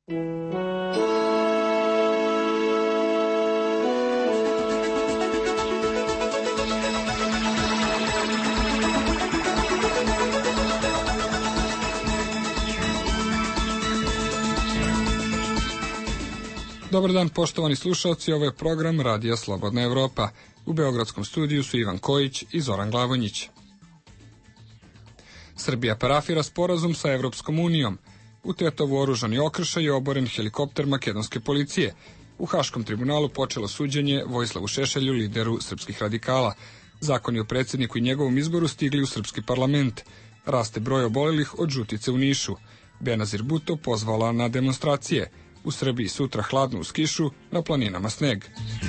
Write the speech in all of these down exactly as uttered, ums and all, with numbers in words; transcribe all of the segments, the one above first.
Dobar dan, poštovani slušalci, ovo je program Radija Slobodna Evropa. U beogradskom studiju su Ivan Kojić i Zoran Glavonjić. Srbija parafira sporazum sa Evropskom unijom. U Tetovu oružani okršaj je oboren helikopter makedonske policije. U Haškom tribunalu počelo suđenje Vojislavu Šešelju, lideru srpskih radikala. Zakoni o predsjedniku i njegovom izboru stigli u srpski parlament. Raste broj obolelih od žutice u Nišu. Benazir Bhutto pozvala na demonstracije. U Srbiji sutra hladno uz kišu, na planinama sneg.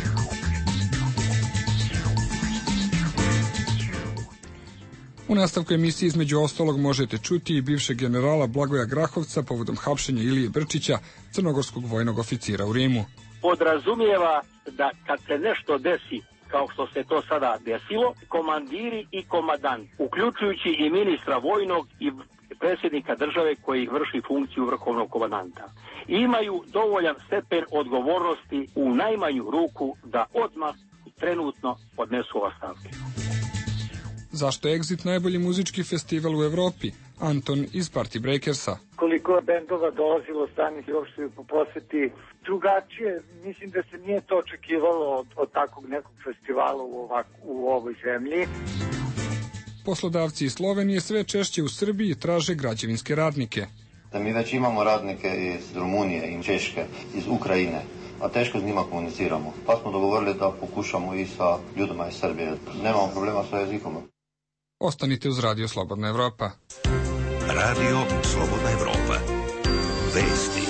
U nastavku emisije između ostalog možete čuti i bivšeg generala Blagoja Grahovca povodom hapšenja Ilije Brčića, crnogorskog vojnog oficira u Rimu. Podrazumijeva da kad se nešto desi, kao što se to sada desilo, komandiri i komadant, uključujući i ministra vojnog i predsjednika države koji vrši funkciju vrhovnog komandanta, imaju dovoljan stepen odgovornosti u najmanju ruku da odmah trenutno podnesu ostavke. Zašto je Exit najbolji muzički festival u Evropi? Anton iz Party Breakersa. Koliko je bendova dolazilo stani i uopšte po poseti drugačije, mislim da se nije to očekivalo od, od takvog nekog festivala u, ovak, u ovoj zemlji. Poslodavci iz Slovenije sve češće u Srbiji traže građevinske radnike. Da mi već imamo radnike iz Rumunije i Češke, iz Ukrajine, a teško s njima komuniciramo. Pa smo dogovorili da pokušamo i sa ljudima iz Srbije. Nemamo problema sa jezikom. Ostanite uz Radio Slobodna Evropa. Radio Slobodna Evropa. Vesti.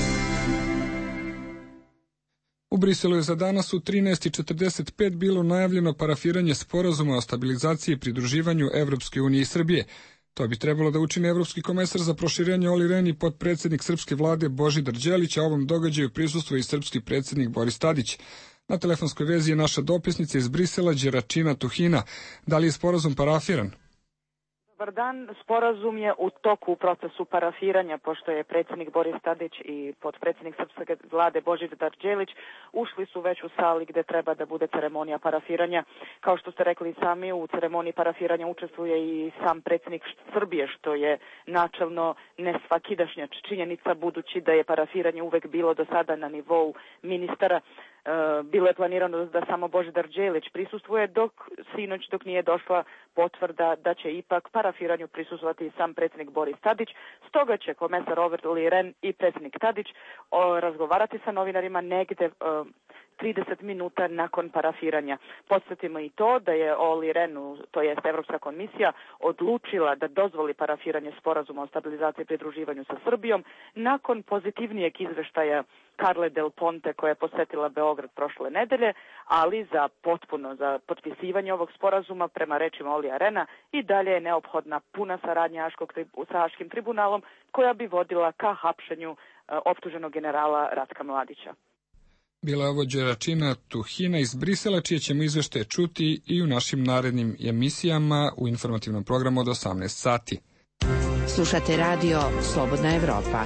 U Briselu je za danas u trinaest i četrdeset pet bilo najavljeno parafiranje sporazuma o stabilizaciji i pridruživanju Evropske unije i Srbije. To bi trebalo da učini evropski komesar za proširenje Olli Rehn i potpredsjednik srpske vlade Božidar Đelić, a ovom događaju prisustvuje i srpski predsjednik Boris Tadić. Na telefonskoj vezi je naša dopisnica iz Brisela, Đeračina Tuhina. Da li je sporazum parafiran? Dobar dan, sporazum je u toku u procesu parafiranja, pošto je predsjednik Boris Tadić i potpredsjednik srpske vlade Božidar Đelić ušli su već u sali gde treba da bude ceremonija parafiranja. Kao što ste rekli sami, u ceremoniji parafiranja učestvuje i sam predsjednik Srbije, što je načelno nesvakidašnja činjenica, budući da je parafiranje uvek bilo do sada na nivou ministara. Bilo je planirano da samo Božidar Đelić prisustvuje, dok sinoć dok nije došla potvrda da će ipak parafiranju prisustvovati i sam predsjednik Boris Tadić. Stoga će komesar Olli Rehn i predsjednik Tadić razgovarati sa novinarima negde trideset minuta nakon parafiranja. Podsjetimo i to da je Olli Rehn, to jest Evropska komisija, odlučila da dozvoli parafiranje sporazuma o stabilizaciji i pridruživanju sa Srbijom nakon pozitivnijeg izveštaja Carle Del Ponte koja je posjetila Beograd prošle nedelje, ali za potpuno za potpisivanje ovog sporazuma prema rečima Ollija Rehna i dalje je neophodna puna saradnja sa Haškim tribunalom koja bi vodila ka hapšenju optuženog generala Ratka Mladića. Bila je ovo Đeračina Tuhina iz Brisela, čije ćemo izveštaje čuti i u našim narednim emisijama u informativnom programu od osamnaest sati. Slušate Radio Slobodna Evropa.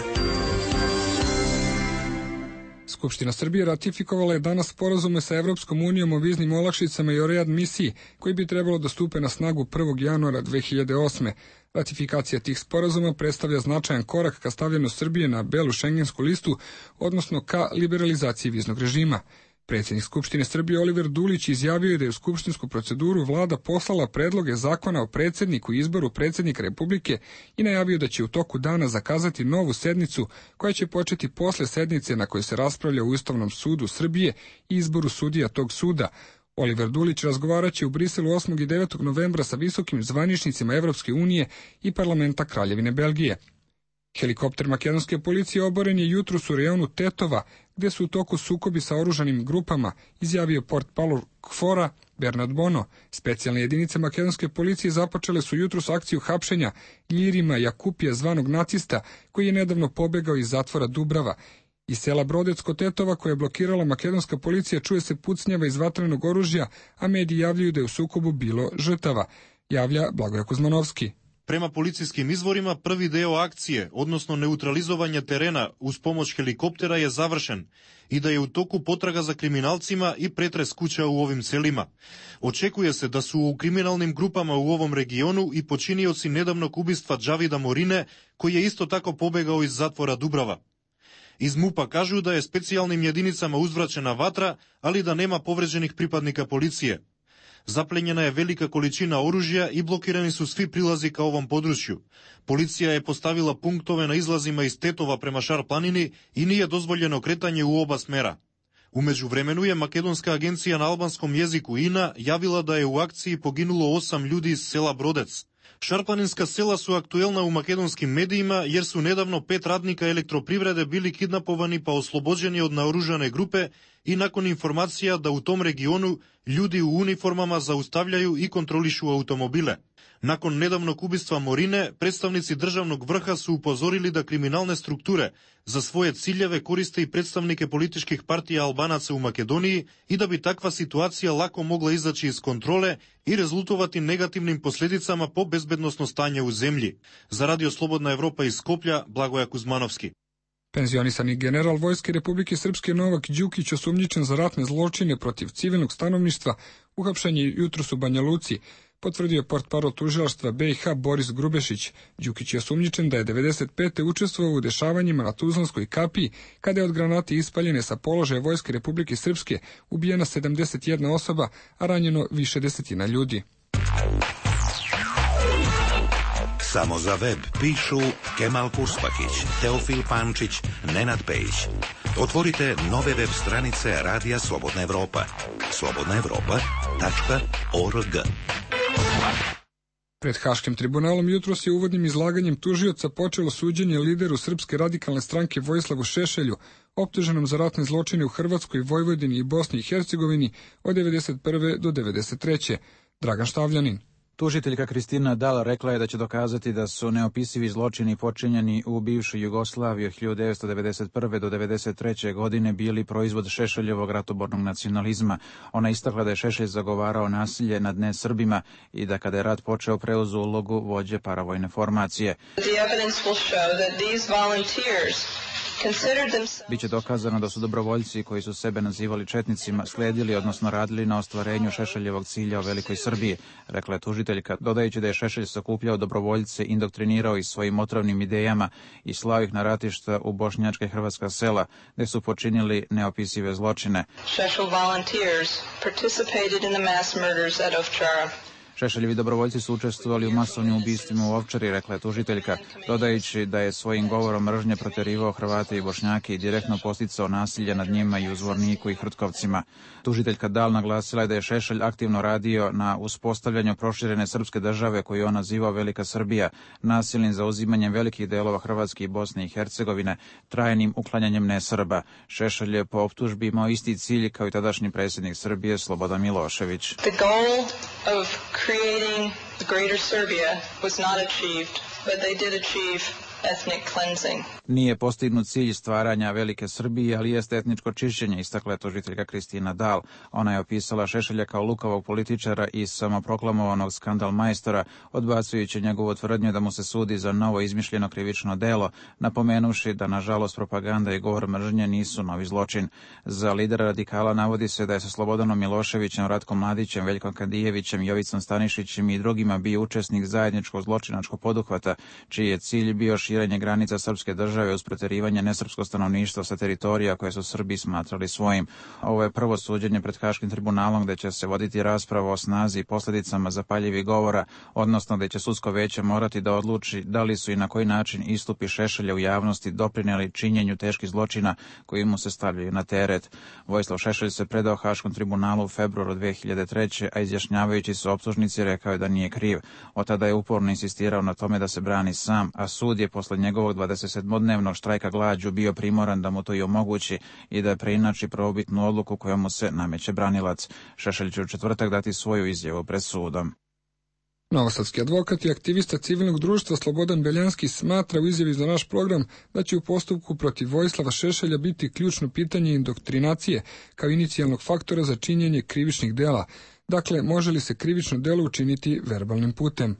Skupština Srbije ratifikovala je danas sporazume sa Evropskom unijom o viznim olakšicama i o readmisiji, koji bi trebalo da stupe na snagu prvog januara dve hiljade osme. Ratifikacija tih sporazuma predstavlja značajan korak ka stavljanju Srbije na belu šengensku listu, odnosno ka liberalizaciji viznog režima. Predsjednik Skupštine Srbije Oliver Dulić izjavio je da je u skupštinsku proceduru vlada poslala predloge zakona o predsjedniku i izboru predsjednika Republike i najavio da će u toku dana zakazati novu sednicu koja će početi posle sednice na kojoj se raspravlja u Ustavnom sudu Srbije i izboru sudija tog suda. Oliver Dulić razgovaraće u Briselu osmog i devetog novembra sa visokim zvaničnicima Evropske unije i parlamenta Kraljevine Belgije. Helikopter makedonske policije oboren je jutros u rejonu Tetova, gde su u toku sukobi sa oružanim grupama, izjavio portparol KFOR-a Bernard Bono. Specijalne jedinice makedonske policije započele su jutros akciju hapšenja Ljirima Jakupija, zvanog nacista, koji je nedavno pobegao iz zatvora Dubrava. Iz sela Brodecko Tetova, koje je blokirala makedonska policija, čuje se pucnjava iz vatrenog oružja, a mediji javljaju da je u sukobu bilo žrtava, javlja Blagoje Kuzmanovski. Prema policijskim izvorima, prvi deo akcije, odnosno neutralizovanje terena uz pomoć helikoptera je završen i da je u toku potraga za kriminalcima i pretres kuća u ovim selima. Očekuje se da su u kriminalnim grupama u ovom regionu i počinioci nedavnog ubistva Džavida Morine, koji je isto tako pobegao iz zatvora Dubrava. Iz MUP-a kažu da je specijalnim jedinicama uzvraćena vatra, ali da nema povređenih pripadnika policije. Zaplenjena je velika količina oružja i blokirani su svi prilazi ka ovom području. Policija je postavila punktove na izlazima iz Tetova prema Šar planini i nije dozvoljeno kretanje u oba smera. U međuvremenu je Makedonska agencija na albanskom jeziku I N A javila da je u akciji poginulo osam ljudi iz sela Brodec. Šarplaninska sela su aktuelna u makedonskim medijima jer su nedavno pet radnika elektroprivrede bili kidnapovani pa oslobođeni od naoružane grupe i nakon informacija da u tom regionu ljudi u uniformama zaustavljaju i kontrolišu automobile. Nakon nedavnog ubistva Morine, predstavnici državnog vrha su upozorili da kriminalne strukture za svoje ciljeve koriste i predstavnike političkih partija Albanaca u Makedoniji i da bi takva situacija lako mogla izaći iz kontrole i rezultovati negativnim posljedicama po bezbednosno stanje u zemlji. Za Radio Slobodna Evropa iz Skoplja, Blagoja Kuzmanovski. Penzionisani general Vojske Republike Srpske Novak Đukić, osumnjičen za ratne zločine protiv civilnog stanovništva, uhapšen je jutros u Banja Luci, potvrdio je portparol tužilaštva B i H Boris Grubešić. Đukić je osumnjičen da je devedeset pete učestvovao u dešavanjima na Tuzlanskoj kapiji, kada je od granate ispaljene sa položaja Vojske Republike Srpske ubijena sedamdeset jedna osoba, a ranjeno više desetina ljudi. Samo za web pišu Kemal Kuspakić, Teofil Pančić, Nenad Pejić. Otvorite nove web stranice Radija Slobodna Evropa. slobodna evropa tačka org. Pred Haškim tribunalom jutros je uvodnim izlaganjem tužioca počelo suđenje lideru Srpske radikalne stranke Vojislavu Šešelju, optuženom za ratne zločine u Hrvatskoj, Vojvodini i Bosni i Hercegovini od devedeset prve do devedeset treće. Dragan Štavljanin. Tužiteljka Kristina Dal rekla je da će dokazati da su neopisivi zločini počinjeni u bivšoj Jugoslaviji od hiljadu devetsto devedeset prve do devedeset treće godine bili proizvod Šešeljevog ratobornog nacionalizma. Ona istakla da je Šešelj zagovarao nasilje nad nesrbima i da kada je rat počeo preuzeo ulogu vođe paravojne formacije. Biće dokazano da su dobrovoljci koji su sebe nazivali četnicima sledili, odnosno radili na ostvarenju Šešeljevog cilja o Velikoj Srbiji, rekla je tužiteljka, dodajući da je Šešelj sakupljao dobrovoljce, indoktrinirao ih svojim otrovnim idejama i slao ih na ratišta u bošnjačka i hrvatska sela, gde su počinili neopisive zločine. Šešelj volunteers participated in the mass murders at Ovčara. Šešeljevi dobrovoljci su učestvovali u masovnim ubistvima u Ovčari, rekla je tužiteljka, dodajući da je svojim govorom mržnje proterivao Hrvate i Bošnjake i direktno posticao nasilje nad njima i u Zvorniku i Hrtkovcima. Tužiteljka Dal naglasila je da je Šešelj aktivno radio na uspostavljanju proširene srpske države koju on nazivao Velika Srbija, nasilnim zauzimanjem velikih delova Hrvatske i Bosne i Hercegovine, trajnim uklanjanjem nesrba. Šešelj je po optužbi imao isti cilj kao i tadašnji predsjednik Srbije Slobodan Milošević. The goal of creating the greater Serbia was not achieved, but they did achieve ethnic cleansing. Nije postignut cilj stvaranja Velike Srbije, ali jeste etničko čišćenje, istakla je tužiteljka Kristina Dal. Ona je opisala Šešelja kao lukavog političara i samoproklamovanog skandal majstora, odbacujući njegovu tvrdnju da mu se sudi za novo izmišljeno krivično delo, napomenuši da nažalost propaganda i govor mržnje nisu novi zločin. Za lidera radikala navodi se da je sa Slobodanom Miloševićem, Ratkom Mladićem, Veljkom Kadijevićem, Jovicom Stanišićem i drugima bio učesnik zajedničkog zločinačkog poduhvata, čiji je cilj bio širenje granica srpske države uz proterivanje nesrpskog stanovništva sa teritorija koje su Srbi smatrali svojim. Ovo je prvo suđenje pred Haškim tribunalom gde će se voditi rasprava o snazi i posljedicama zapaljivih govora, odnosno gde će sudsko veće morati da odluči da li su i na koji način istupi Šešelja u javnosti doprineli činjenju teških zločina koji mu se stavljaju na teret. Vojislav Šešelj se predao Haškom tribunalu u februaru dve hiljade treće. a izjašnjavajući se optužnici rekao je da nije kriv. Od tada je uporno insistirao na tome da se brani sam, a sud je posle njegovog dvadesetsedmodnevnog štrajka glađu bio primoran da mu to i omogući i da preinači prvobitnu odluku kojom mu se nameće branilac. Šešelj će u četvrtak dati svoju izjavu pred sudom. Novosadski advokat i aktivista civilnog društva Slobodan Beljanski smatra u izjavi za naš program da će u postupku protiv Vojislava Šešelja biti ključno pitanje indoktrinacije kao inicijalnog faktora za činjenje krivičnih dela. Dakle, može li se krivično delo učiniti verbalnim putem?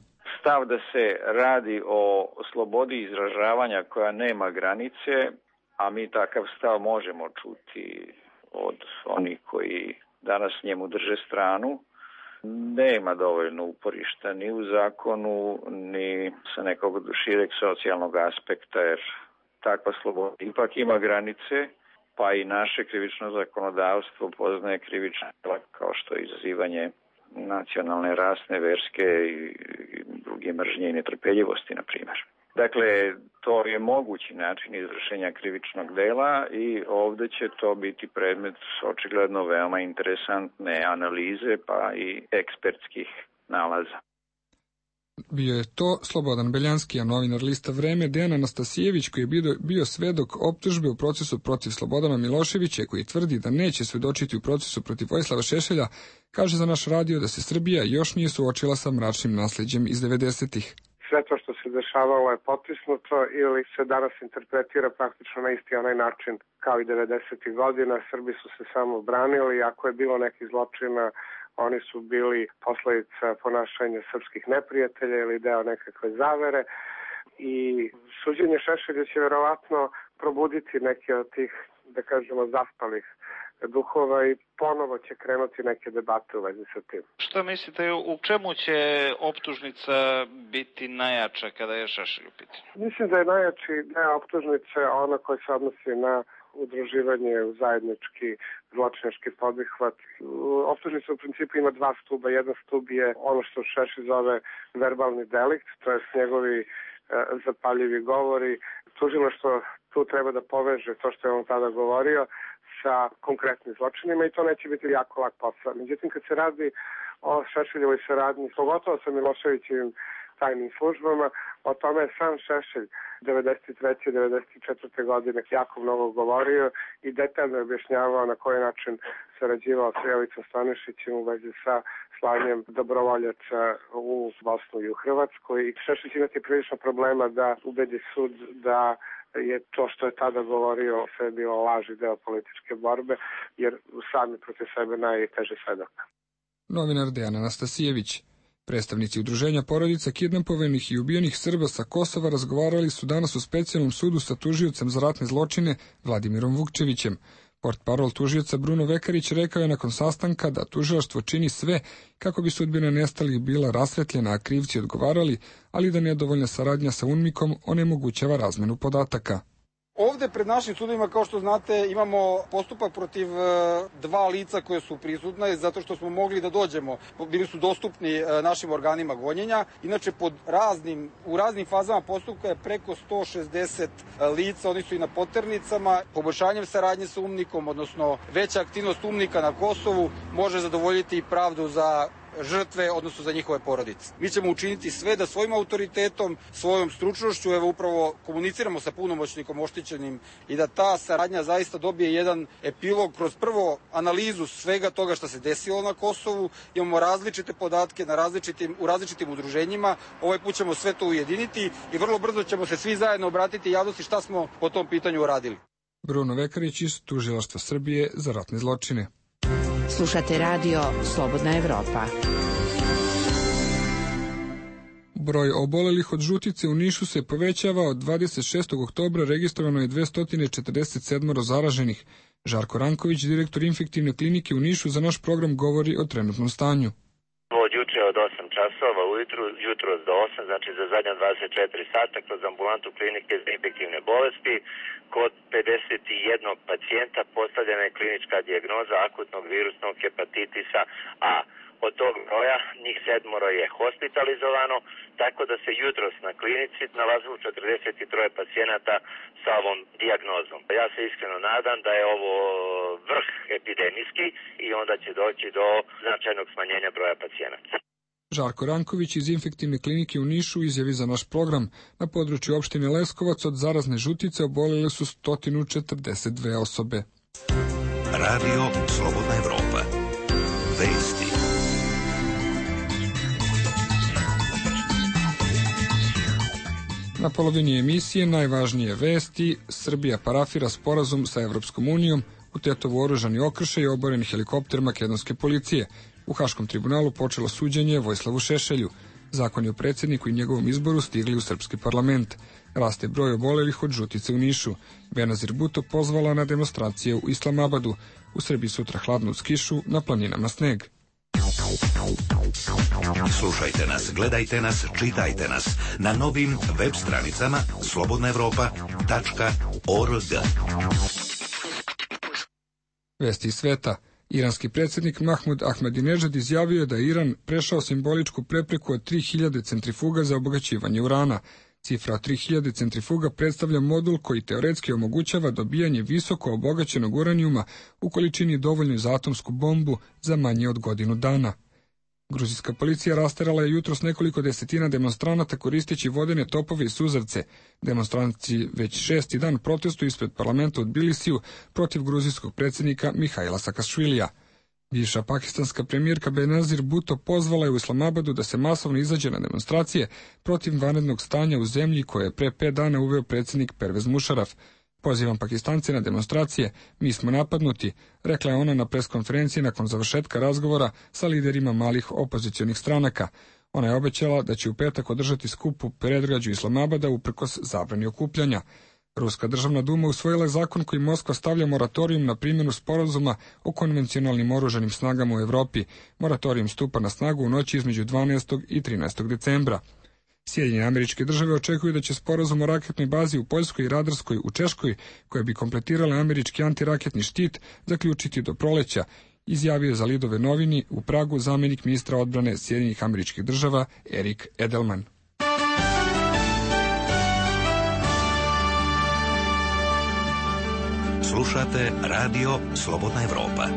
stav da se radi o slobodi izražavanja koja nema granice, a mi takav stav možemo čuti od onih koji danas njemu drže stranu, nema dovoljno uporišta ni u zakonu, ni sa nekog šireg socijalnog aspekta, jer takva sloboda ipak ima granice, pa i naše krivično zakonodavstvo poznaje krivična dela kao što je izazivanje nacionalne, rasne, verske i druge mržnje i netrpeljivosti, na primjer. Dakle, to je mogući način izvršenja krivičnog dela i ovde će to biti predmet očigledno veoma interesantne analize pa i ekspertskih nalaza. Bio je to Slobodan Beljanski, a novinar lista Vreme Dejan Anastasijević, koji je bio, bio svedok optužbe u procesu protiv Slobodana Miloševića, koji tvrdi da neće svedočiti u procesu protiv Vojislava Šešelja, kaže za naš radio da se Srbija još nije suočila sa mračnim nasleđem iz devedesetih. Sve to što se dešavalo je potisnuto ili se danas interpretira praktično na isti onaj način kao i devedesetih godina. Srbi su se samo branili, ako je bilo nekih zločina, oni su bili posledica ponašanja srpskih neprijatelja ili deo nekakve zavere i suđenje Šešelju će verovatno probuditi neke od tih, da kažemo, zaspalih duhova i ponovo će krenuti neke debate u vezi sa tim. Šta mislite, u čemu će optužnica biti najjača kada je Šešelj u pitanju? Mislim da je najjači deo optužnice ono koji se odnosi na udruživanje u zajednički zločinački podvihvat. Optužnica u principu ima dva stuba. Jedan stub je ono što Šešelj zove verbalni delikt, to je njegovi e, zapaljivi govori. Tužilaštvo tu treba da poveže to što je on tada govorio sa konkretnim zločinima i to neće biti jako lak posao. Međutim, kad se radi o Šešeljevoj saradnji, pogotovo sa Miloševićevim tajnim službama, o tome je sam Šešelj devedeset treće devedeset četvrte godine jako mnogo govorio i detaljno objašnjavao na koji način sarađivao sa Jovicom Stanišićem u vezi sa slanjem dobrovoljaca u Bosnu i u Hrvatsku. I Šešelj će imati prilično problema da ubedi sud da je to što je tada govorio sve bilo laž i deo političke borbe, jer sami protiv sebe najteže svedok. Novinar Dejan Anastasijević. Predstavnici udruženja porodica kidnapovanih i ubijenih Srba sa Kosova razgovarali su danas u specijalnom sudu sa tužiocem za ratne zločine Vladimirom Vukčevićem. Portparol tužioca Bruno Vekarić rekao je nakon sastanka da tužilaštvo čini sve kako bi sudbina nestalih bila rasvetljena, a krivci odgovarali, ali da nedovoljna saradnja sa UNMIK-om onemogućava razmenu podataka. Ovde pred našim sudovima, kao što znate, imamo postupak protiv dva lica koje su prisutne, zato što smo mogli da dođemo, bili su dostupni našim organima gonjenja. Inače, pod raznim, u raznim fazama postupka je preko sto šezdeset lica, oni su i na poternicama. Poboljšanjem saradnje sa UNMIK-om, odnosno veća aktivnost UNMIK-a na Kosovu, može zadovoljiti i pravdu za žrtve, odnosno za njihove porodice. Mi ćemo učiniti sve da svojim autoritetom, svojom stručnošću, evo upravo komuniciramo sa punomoćnikom oštećenim i da ta saradnja zaista dobije jedan epilog kroz prvo analizu svega toga što se desilo na Kosovu. Imamo različite podatke na različitim, u različitim udruženjima. Ovaj put ćemo sve to ujediniti i vrlo brzo ćemo se svi zajedno obratiti javnosti šta smo po tom pitanju uradili. Bruno Vekarić iz Tužilaštva Srbije za ratne zločine. Slušate radio Slobodna Evropa. Broj obolelih od žutice u Nišu se povećava. Od dvadeset šestog oktobra registrovano je dvesta četrdeset sedam zaraženih. Žarko Ranković, direktor infektivne klinike u Nišu, za naš program govori o trenutnom stanju. Od juče od osam časova ujutru, jutro do osam, znači za zadnja dvadeset četiri sata, kroz ambulantu klinike za infektivne bolesti, kod pedeset jedan pacijenta postavljena je klinička dijagnoza akutnog virusnog hepatitisa A. Od tog broja njih sedmoro je hospitalizovano, tako da se jutros na klinici nalazilo četrdeset tri pacijenata sa ovom dijagnozom. Ja se iskreno nadam da je ovo vrh epidemijski i onda će doći do značajnog smanjenja broja pacijenata. Žarko Ranković iz infektivne klinike u Nišu izjavi za naš program. Na području opštine Leskovac od zarazne žutice obolele su sto četrdeset dve osobe. Radio Slobodna Evropa. Vesti. Na polovini emisije najvažnije vesti: Srbija parafira sporazum sa Evropskom unijom, u Tetovu oružani okršaj i oboren helikopter makedonske policije. U Haškom tribunalu počelo suđenje Vojislavu Šešelju. Zakoni o predsjedniku i njegovom izboru stigli u srpski parlament. Raste broj obolelih od žutice u Nišu. Benazir Bhutto pozvala na demonstracije u Islamabadu. U Srbiji sutra hladno uz kišu, na planinama sneg. Slušajte nas, gledajte nas, čitajte nas na novim web stranicama slobodna evropa tačka org. Vesti iz sveta. Iranski predsjednik Mahmud Ahmadinejad izjavio je da je Iran prešao simboličku prepreku od tri hiljade centrifuga za obogaćivanje urana. Cifra od tri hiljade centrifuga predstavlja modul koji teoretski omogućava dobijanje visoko obogaćenog uranijuma u količini dovoljnoj za atomsku bombu za manje od godinu dana. Gruzijska policija rasterala je jutros nekoliko desetina demonstranata koristeći vodene topove i suzavce. Demonstranci već šesti dan protestuju ispred parlamenta u Tbilisiju protiv gruzijskog predsjednika Mihaila Sakašvilija. Bivša pakistanska premijerka Benazir Bhutto pozvala je u Islamabadu da se masovno izađe na demonstracije protiv vanrednog stanja u zemlji koje je pre pet dana uveo predsjednik Pervez Musharraf. Pozivam Pakistance na demonstracije, mi smo napadnuti, rekla je ona na preskonferenciji nakon završetka razgovora sa liderima malih opozicionih stranaka. Ona je obećala da će u petak održati skup u predgrađu Islamabada uprkos zabrani okupljanja. Ruska državna duma usvojila je zakon koji Moskva stavlja moratorijum na primjenu sporazuma o konvencionalnim oružanim snagama u Evropi. Moratorijum stupa na snagu u noći između dvanaestog i trinaestog decembra. Sjedinjene Američke Države očekuju da će sporazum o raketnoj bazi u Poljskoj i radarskoj u Češkoj, koje bi kompletirale američki antiraketni štit, zaključiti do proleća, izjavio je za Lidove novini u Pragu zamjenik ministra odbrane Sjedinjenih Američkih Država Erik Edelman. Slušate radio Slobodna Evropa.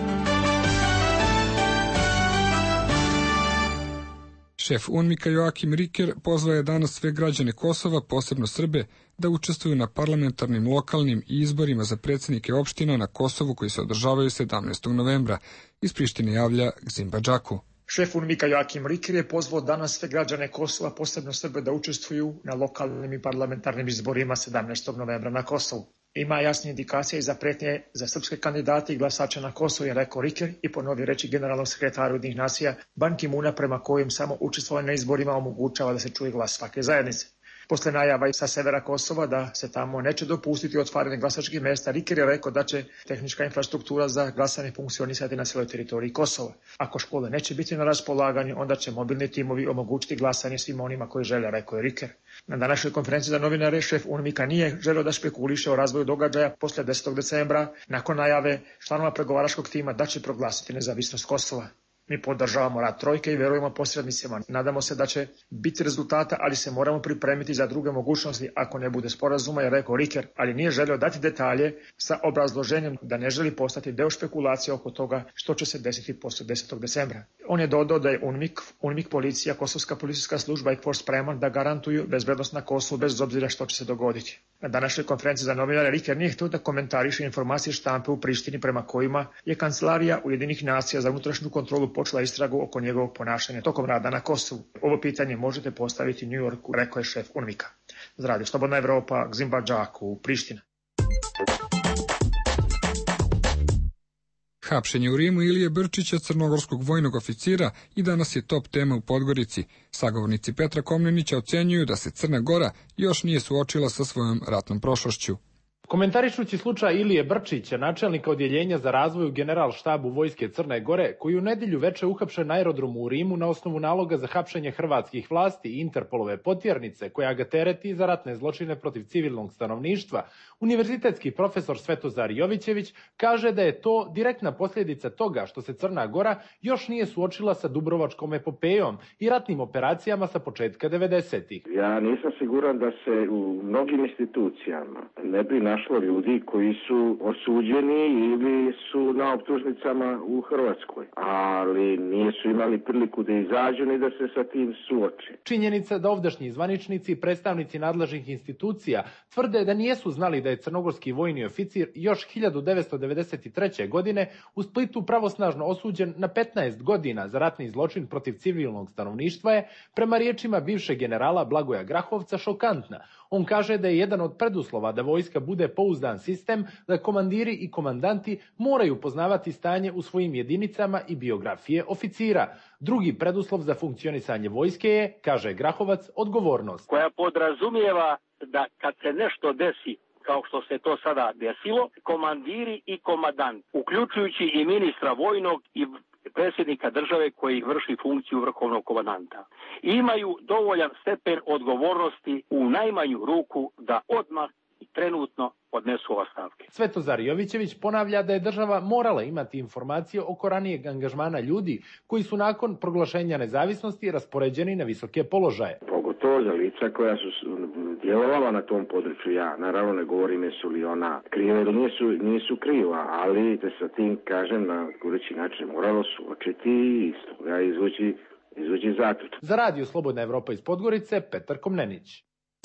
Šef UNMIK-a Joakim Riker pozvao je danas sve građane Kosova, posebno Srbe, da učestvuju na parlamentarnim, lokalnim i izborima za predsjednike opština na Kosovu koji se održavaju sedamnaestog novembra. Iz Prištine javlja Gzimba Džaku. Šef UNMIK-a Joakim Riker je pozvao danas sve građane Kosova, posebno Srbe, da učestvuju na lokalnim i parlamentarnim izborima sedamnaestog novembra na Kosovu. Ima jasne indikacije i za pretnje za srpske kandidate i glasače na Kosovu, je rekao Riker i ponovio reči generalnog sekretara Ujedinjenih nacija Ban Ki-moona, prema kojem samo učestvovanje na izborima omogućava da se čuje glas svake zajednice. Posle najava sa severa Kosova da se tamo neće dopustiti otvaranje glasačkih mesta, Riker je rekao da će tehnička infrastruktura za glasanje funkcionisati na cijeloj teritoriji Kosova. Ako škole neće biti na raspolaganju, onda će mobilni timovi omogućiti glasanje svim onima koji žele, rekao je Riker. Na današnjoj konferenciji za novinare šef UNMIK-a nije želeo da špekuliše o razvoju događaja posle desetog decembra, nakon najave članova pregovaračkog tima da će proglasiti nezavisnost Kosova. Mi podržavamo rad trojke i verujemo posrednicima. Nadamo se da će biti rezultata, ali se moramo pripremiti za druge mogućnosti ako ne bude sporazuma, je rekao Riker, ali nije želeo dati detalje sa obrazloženjem da ne želi postati deo špekulacije oko toga što će se desiti posle desetog decembra. On je dodao da je UNMIK, UNMIK policija, Kosovska policijska služba i KFOR spreman da garantuju bezbednost na Kosovu bez obzira što će se dogoditi. Na današnjoj konferenciji za novinare Riker nije htio da komentariše informacije štampe u Prištini prema kojima je Kancelarija Ujedinjenih nacija za unutrašnju kontrolu počela istragu oko njegovog ponašanja tokom rada na Kosovu. Ovo pitanje možete postaviti New Yorku, rekao je šef UNMIK-a. Za radio Slobodna Evropa, Gzimba Džaku, Priština. Hapšenje u Rimu Ilije Brčića, crnogorskog vojnog oficira, i danas je top tema u Podgorici. Sagovornici Petra Komnenića ocenjuju da se Crna Gora još nije suočila sa svojom ratnom prošlošću. Komentarišući slučaj Ilije Brčića, načelnika odjeljenja za razvoj u Generalštabu Vojske Crne Gore, koji u nedjelju veče uhapšen na aerodromu u Rimu na osnovu naloga za hapšenje hrvatskih vlasti i Interpolove potjernice, koja ga tereti za ratne zločine protiv civilnog stanovništva, univerzitetski profesor Svetozar Jovićević kaže da je to direktna posljedica toga što se Crna Gora još nije suočila sa Dubrovačkom epopejom i ratnim operacijama sa početka devedesetih. Ja nisam siguran da se u mnogim institucijama ne bi našlo ljudi koji su osuđeni ili su na optužnicama u Hrvatskoj, ali nisu imali priliku da izađu ni da se sa tim suoče. Činjenica da ovdašnji zvaničnici i predstavnici nadležnih institucija tvrde da nijesu znali da je crnogorski vojni oficir još hiljadu devetsto devedeset treće. godine u Splitu pravosnažno osuđen na petnaest godina za ratni zločin protiv civilnog stanovništva je, prema riječima bivšeg generala Blagoja Grahovca, šokantna. On kaže da je jedan od preduslova da vojska bude pouzdan sistem, da komandiri i komandanti moraju poznavati stanje u svojim jedinicama i biografije oficira. Drugi preduslov za funkcionisanje vojske je, kaže Grahovac, odgovornost. Koja podrazumijeva da kad se nešto desi, kao što se to sada desilo, komandiri i komadant, uključujući i ministra vojnog i predsjednika države koji vrši funkciju vrhovnog komandanta, imaju dovoljan stepen odgovornosti u najmanju ruku da odmah i trenutno podnesu ostavke. Svetozar Jovićević ponavlja da je država morala imati informacije oko ranijeg angažmana ljudi koji su nakon proglašenja nezavisnosti raspoređeni na visoke položaje. Pogotovo za lica koja su djelovala na tom području. Ja naravno ne govorim jesu li ona kriva ili nisu, nisu kriva, ali da sa tim kažem na goreći način moralo suočiti i iz toga izvući, izvući zaključak. Za Radio Slobodna Evropa iz Podgorice, Petar Komnenić.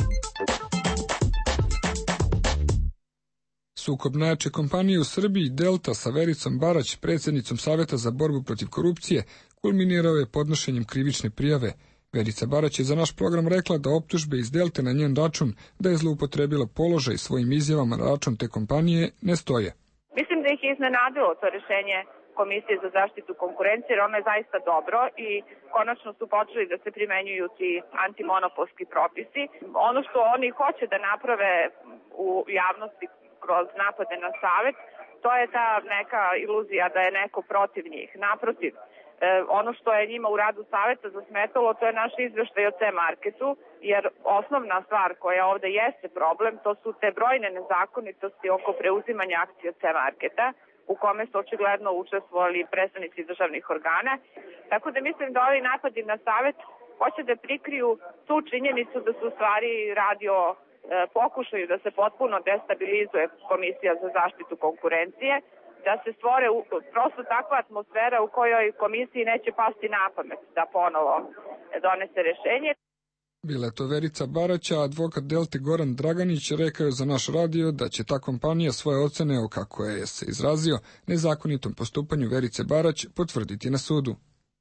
Sukob najjače kompanije u Srbiji Delta sa Vericom Barać, predsjednicom Saveta za borbu protiv korupcije, kulminirao je podnošenjem krivične prijave. Verica Barać je za naš program rekla da optužbe iz Delte na njen račun da je zloupotrebila položaj svojim izjavama na račun te kompanije ne stoje. Mislim da ih je iznenadilo to rešenje Komisije za zaštitu konkurencije, jer ono je zaista dobro i konačno su počeli da se primenjuju ti antimonopolski propisi. Ono što oni hoće da naprave u javnosti kroz napade na Savet, to je ta neka iluzija da je neko protiv njih. Naprotiv, ono što je njima u radu Saveta zasmetalo, to je naš izveštaj o C-Marketu, jer osnovna stvar koja ovde jeste problem, to su te brojne nezakonitosti oko preuzimanja akcija C-Marketa, u kome su očigledno učestvovali predstavnici državnih organa. Tako da mislim da ovi napadi na Savet hoće da prikriju tu činjenicu da su u stvari radio pokušaju da se potpuno destabilizuje Komisija za zaštitu konkurencije, da se stvore prosto takva atmosfera u kojoj komisiji neće pasti na pamet da ponovo donese rešenje. Bila je to Verica Barać, a advokat Delte Goran Draganić rekao je za naš radio da će ta kompanija svoje ocene o, kako je se izrazio, nezakonitom postupanju Verice Barać potvrditi na sudu.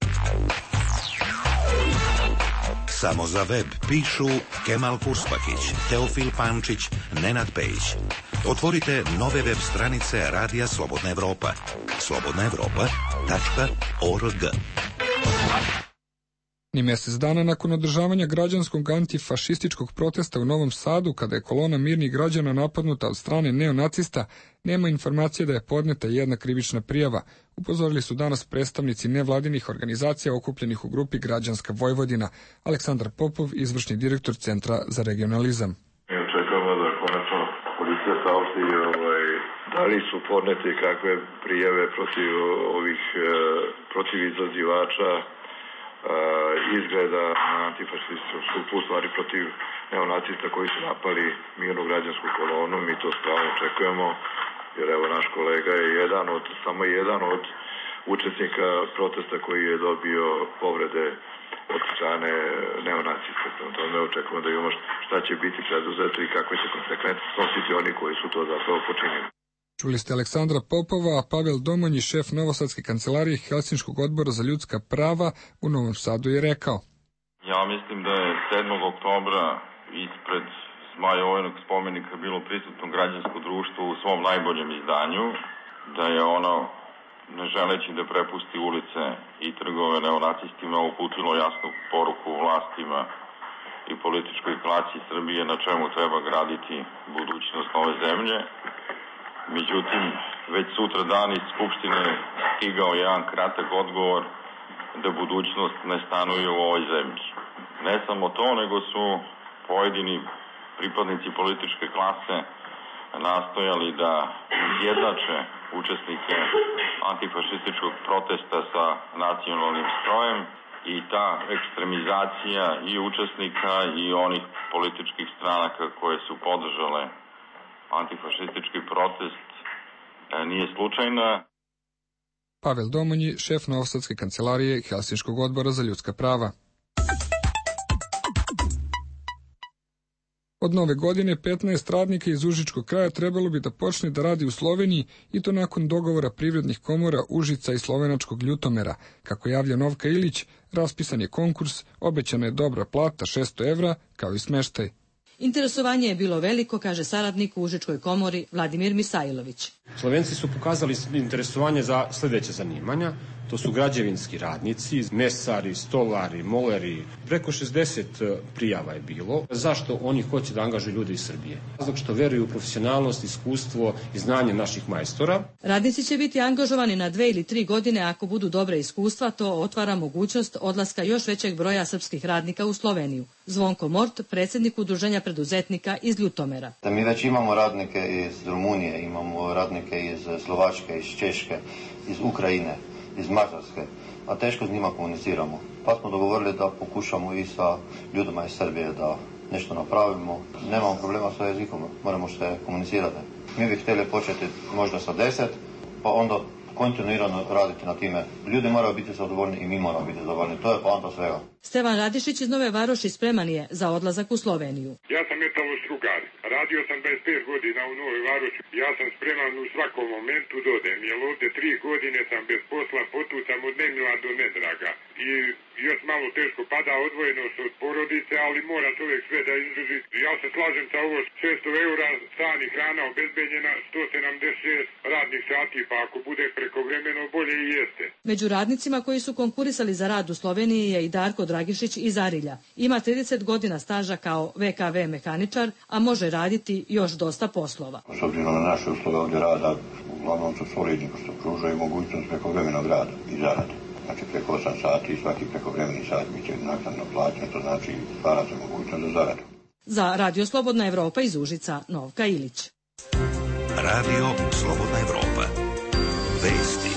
Samo za web pišu Kemal Kurspakić, Teofil Pančić, Nenad Pejić. Otvorite nove web stranice Radija Slobodna Evropa. slobodna evropa tačka org. Ni mjesec dana nakon održavanja građanskog antifašističkog protesta u Novom Sadu, kada je kolona mirnih građana napadnuta od strane neonacista, nema informacije da je podneta jedna krivična prijava. Upozorili su danas predstavnici nevladinih organizacija okupljenih u grupi Građanska Vojvodina. Aleksandar Popov, izvršni direktor Centra za regionalizam. Mi očekujemo da konačno policija saopšti ovaj, da li su podnete kakve prijave protiv ovih protiv izazivača izgleda na antifašističku stvari protiv neonacista koji su napali mirnu građansku kolonu. Mi to spravo očekujemo, jer evo naš kolega je jedan od, samo jedan od učesnika protesta koji je dobio povrede od strane neonacista. To ne očekujemo da imamo šta će biti preduzeto i kakve će konsekvence snositi oni koji su to zapravo počinili. Čuli ste Aleksandra Popova, a Pavel Domanji, šef Novosadske kancelarije Helsinškog odbora za ljudska prava u Novom Sadu je rekao. Ja mislim da je sedmog oktobra ispred Zmaja vojnog spomenika bilo prisutno građansko društvo u svom najboljem izdanju, da je ono, ne želeći da prepusti ulice i trgove neonacistima, uputilo jasnu poruku vlastima i političkoj klasi Srbije na čemu treba graditi budućnost ove zemlje. Međutim, već sutra dan iz Skupštine stigao jedan kratak odgovor da budućnost ne stanuje u ovoj zemlji. Ne samo to, nego su pojedini pripadnici političke klase nastojali da izjednače učesnike antifašističkog protesta sa nacionalnim strojem i ta ekstremizacija i učesnika i onih političkih stranaka koje su podržale antifašistički protest nije slučajna. Pavel Domanji, šef Novosadske kancelarije Helsinškog odbora za ljudska prava. Od nove godine petnaest radnika iz Užičkog kraja trebalo bi da počne da radi u Sloveniji i to nakon dogovora privrednih komora Užica i slovenačkog Ljutomera. Kako javlja Novka Ilić, raspisan je konkurs, obećana je dobra plata šesto evra, kao i smeštaj. Interesovanje je bilo veliko, kaže saradnik u Užičkoj komori Vladimir Misajlović. Slovenci su pokazali interesovanje za sledeće zanimanja. To su građevinski radnici, mesari, stolari, moleri. Preko šezdeset prijava je bilo. Zašto oni hoće da angažuju ljude iz Srbije? Zato što veruju u profesionalnost, iskustvo i znanje naših majstora. Radnici će biti angažovani na dve ili tri godine. Ako budu dobre iskustva, to otvara mogućnost odlaska još većeg broja srpskih radnika u Sloveniju. Zvonko Mort, predsjednik Udruženja preduzetnika iz Ljutomera. Da mi već imamo radnike iz Rumunije, imamo radnike iz Slovačke, iz Češke, iz Ukrajine, iz Mađarske, a teško s njima komuniciramo. Pa smo dogovorili da pokušamo i sa ljudima iz Srbije da nešto napravimo. Nemamo problema sa jezikom, moramo se komunicirati. Mi bi htjeli početi možda sa deset, pa onda kontinuirano raditi na time. Ljudi moraju biti zadovoljni i mi moramo biti zadovoljni. To je poanta svega. Stevan Radišić iz Nove Varoši spreman je za odlazak u Sloveniju. Ja sam metalostrugar. Radio sam dvadeset pet godina u Novoj Varoši. Ja sam spreman u svakom momentu dodem, jer ovdje tri godine sam bez posla, potucam od nemila do nedraga. I još malo teško pada odvojenost od porodice, ali mora čovjek sve da izdrži. Ja se slažem sa ovo šesto eura, stan i hrana obezbeđena, sto sedamdeset šest radnih sati, pa ako bude prekovremeno bolje i jeste. Među radnicima koji su konkurisali za rad u Sloveniji je i Darko Dragišić iz Arilja. Ima trideset godina staža kao ve ka ve mehaničar, a može raditi još dosta poslova. S obzirom na naše uslove ovdje rada, uglavnom su solidni, što pružaju mogućnost prekovremenog rada i zarade. Znači preko osam sati i svaki prekovremeni sat biće naknadno plaćen, to znači stvara se mogućnost za zaradu. Za Radio Slobodna Evropa iz Užica, Novka Ilić. Radio Slobodna Evropa. Vesti.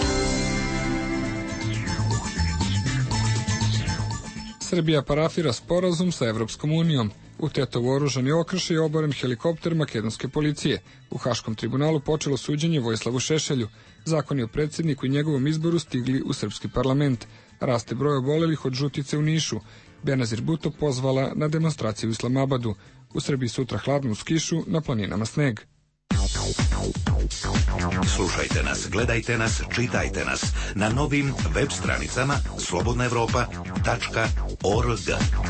Srbija parafira sporazum sa Evropskom unijom. U Tetovu oružani okršaj i oboren helikopter makedonske policije. U Haškom tribunalu počelo suđenje Vojislavu Šešelju. Zakoni o predsjedniku i njegovom izboru stigli u srpski parlament. Raste broj obolelih od žutice u Nišu. Benazir Bhutto pozvala na demonstraciju u Islamabadu. U Srbiji sutra hladno uz kišu, na planinama sneg. Slušajte nas, gledajte nas, čitajte nas na novim web stranicama slobodna evropa tačka org.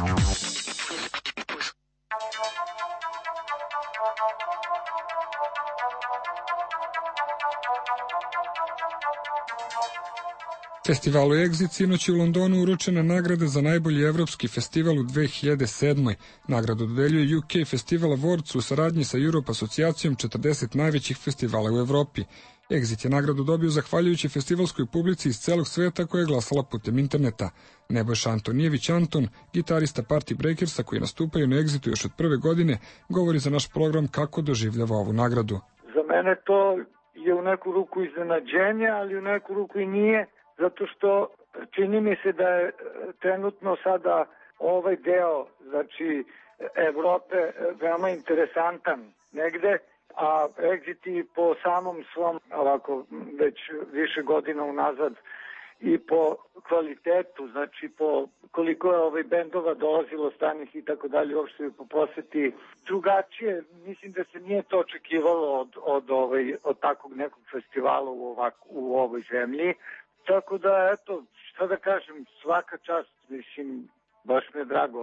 Festivalu Exit sinoć u Londonu uručena nagrada za najbolji evropski festival u dve hiljade sedmoj. Nagradu dodeljuje U K Festival Awards u saradnji sa Europe asocijacijom četrdeset najvećih festivala u Evropi. Exit je nagradu dobio zahvaljujući festivalskoj publici iz celog sveta koja je glasala putem interneta. Nebojša Antonijević Anton, gitarista Party Breakersa koji nastupaju na Exitu još od prve godine, govori za naš program kako doživljava ovu nagradu. Za mene to je u neku ruku iznenađenje, ali u neku ruku i nije, zato što čini mi se da je trenutno sada ovaj deo, znači Evrope, veoma interesantan negde, a Exit po samom svom, ovako već više godina unazad, i po kvalitetu, znači po koliko je ovaj bendova dolazilo stranih i tako dalje, uopšte po poseti drugačije. Mislim da se nije to očekivalo od, od, ovaj, od takvog nekog festivala u, ovak, u ovoj zemlji. Tako da, eto, šta da kažem, svaka čast, mislim, baš mi je drago.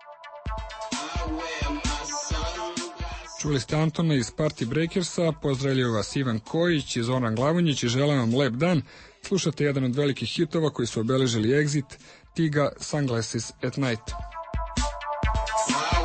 Čuli ste Antona iz Party Breakersa, pozdravljaju vas Ivan Kojić i Zoran Glavonjić i želim vam lep dan. Slušate jedan od velikih hitova koji su obeležili Exit, Tiga, Sunglasses at Night.